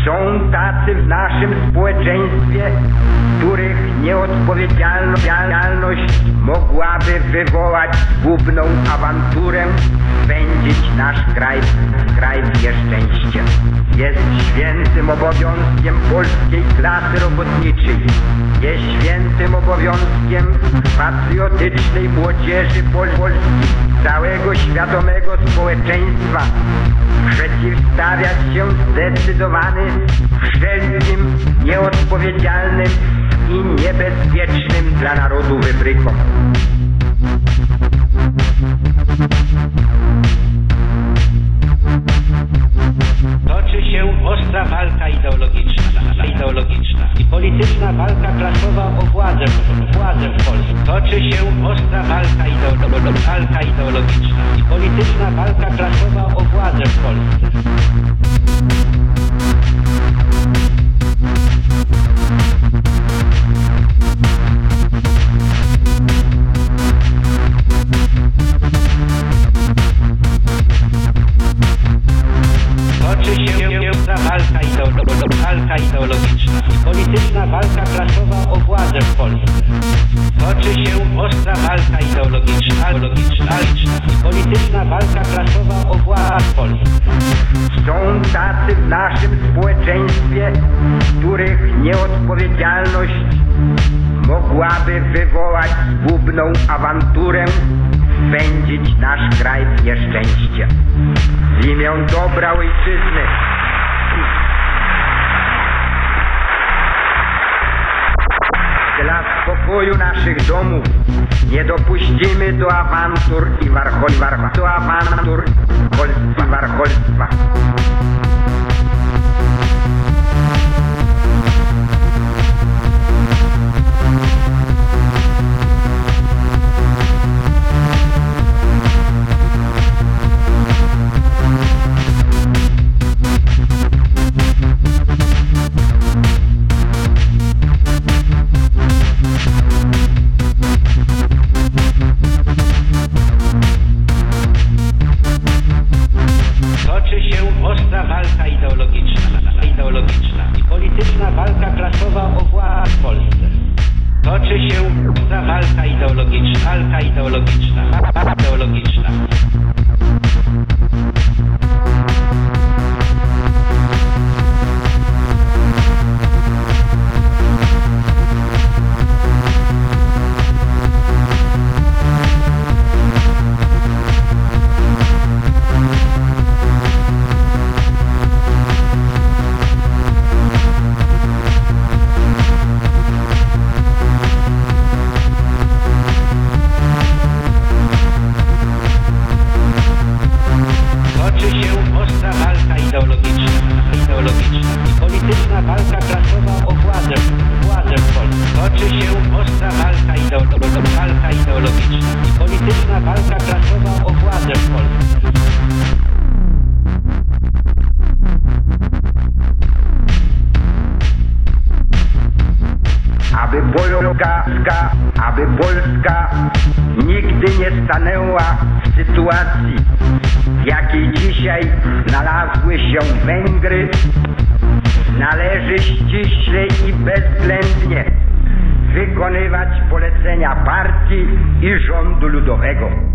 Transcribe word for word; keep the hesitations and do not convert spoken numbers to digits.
Są tacy w naszym społeczeństwie, których nieodpowiedzialność mogłaby wywołać zgubną awanturę, spędzić nasz kraj, kraj w nieszczęście. Jest świętym obowiązkiem polskiej klasy robotniczej, jest świętym obowiązkiem patriotycznej młodzieży Polski, całego świadomego społeczeństwa przeciwstawiać się zdecydowany wszelkim nieodpowiedzialnym i niebezpiecznym dla narodu wybrykom. Toczy się ostra walka ideologiczna, ideologiczna i polityczna walka klasowa o władzę, władzę w Polsce. Toczy się ostra walka, ideolo walka ideologiczna i polityczna walka klasowa o władzę w Polsce. Toczy się ostra walka, ideolo walka ideologiczna i polityczna walka klasowa o władzę w Polsce. Toczy się ostra walka ideologiczna, ideologiczna i polityczna walka klasowa o władzę w Polsce. Są tacy w naszym społeczeństwie, których nieodpowiedzialność mogłaby wywołać zgubną awanturę, spędzić nasz kraj w nieszczęście. W imię dobra ojczyzny dla spokoju naszych domów nie dopuścimy do awantur i warcholstwa, do awantur i warcholstwa. Toczy się ostra walka ideologiczna, ideologiczna i polityczna walka klasowa o władzę w Polsce. Toczy się ostra walka ideologiczna, walka ideologiczna, ideologiczna. Toczy się ostra walka ideologiczna, ideologiczna i polityczna walka klasowa o władzę, władzę w Polsce. Toczy się ostra walka, ideolo walka ideologiczna i polityczna walka klasowa o władzę w Polsce. Aby Polska, aby Polska nigdy nie stanęła w sytuacji, w jakiej dzisiaj znalazły się Węgry, należy ściśle i bezwzględnie wykonywać polecenia partii i rządu ludowego.